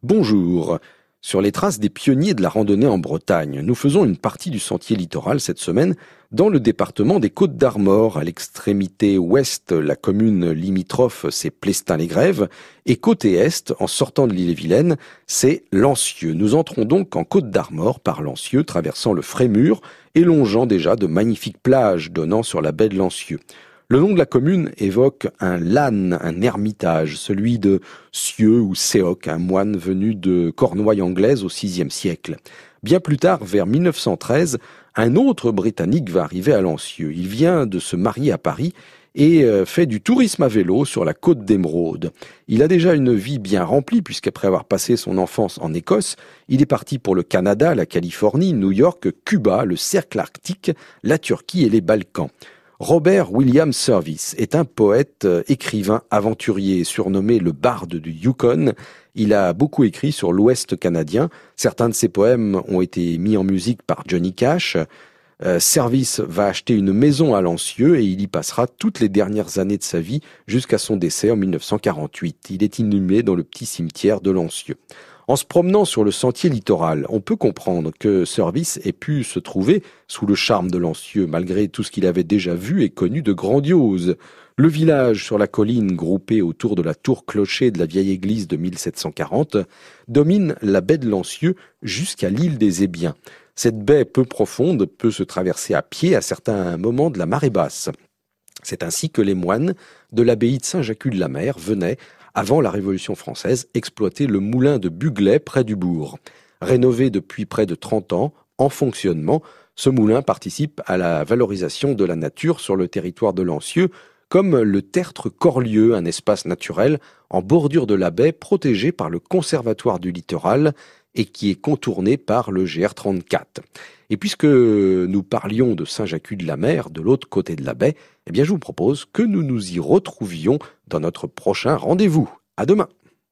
Bonjour. Sur les traces des pionniers de la randonnée en Bretagne, nous faisons une partie du sentier littoral cette semaine dans le département des Côtes-d'Armor. À l'extrémité ouest, la commune limitrophe, c'est Plestin-les-Grèves. Et côté est, en sortant de l'Ille-et-Vilaine, c'est Lancieux. Nous entrons donc en Côtes-d'Armor par Lancieux, traversant le Frémur et longeant déjà de magnifiques plages donnant sur la baie de Lancieux. Le nom de la commune évoque un lane, un ermitage, celui de Sieux ou Séoc, un moine venu de Cornouailles anglaise au VIe siècle. Bien plus tard, vers 1913, un autre Britannique va arriver à Lancieux. Il vient de se marier à Paris et fait du tourisme à vélo sur la côte d'Émeraude. Il a déjà une vie bien remplie puisqu'après avoir passé son enfance en Écosse, il est parti pour le Canada, la Californie, New York, Cuba, le cercle arctique, la Turquie et les Balkans. Robert William Service est un poète, écrivain, aventurier, surnommé le barde du Yukon. Il a beaucoup écrit sur l'Ouest canadien. Certains de ses poèmes ont été mis en musique par Johnny Cash. Service va acheter une maison à Lancieux et il y passera toutes les dernières années de sa vie jusqu'à son décès en 1948. Il est inhumé dans le petit cimetière de Lancieux. En se promenant sur le sentier littoral, on peut comprendre que Service ait pu se trouver sous le charme de Lancieux, malgré tout ce qu'il avait déjà vu et connu de grandiose. Le village sur la colline, groupé autour de la tour-clocher de la vieille église de 1740, domine la baie de Lancieux jusqu'à l'île des Ébiens. Cette baie peu profonde peut se traverser à pied à certains moments de la marée basse. C'est ainsi que les moines de l'abbaye de Saint-Jacques-de-la-Mer venaient, avant la Révolution française, exploiter le moulin de Buglet près du bourg. Rénové depuis près de 30 ans, en fonctionnement, ce moulin participe à la valorisation de la nature sur le territoire de Lancieux, comme le tertre Corlieu, un espace naturel en bordure de la baie protégé par le Conservatoire du littoral et qui est contourné par le GR34. Et puisque nous parlions de Saint-Jacques-de-la-Mer, de l'autre côté de la baie, eh bien je vous propose que nous nous y retrouvions dans notre prochain rendez-vous. À demain!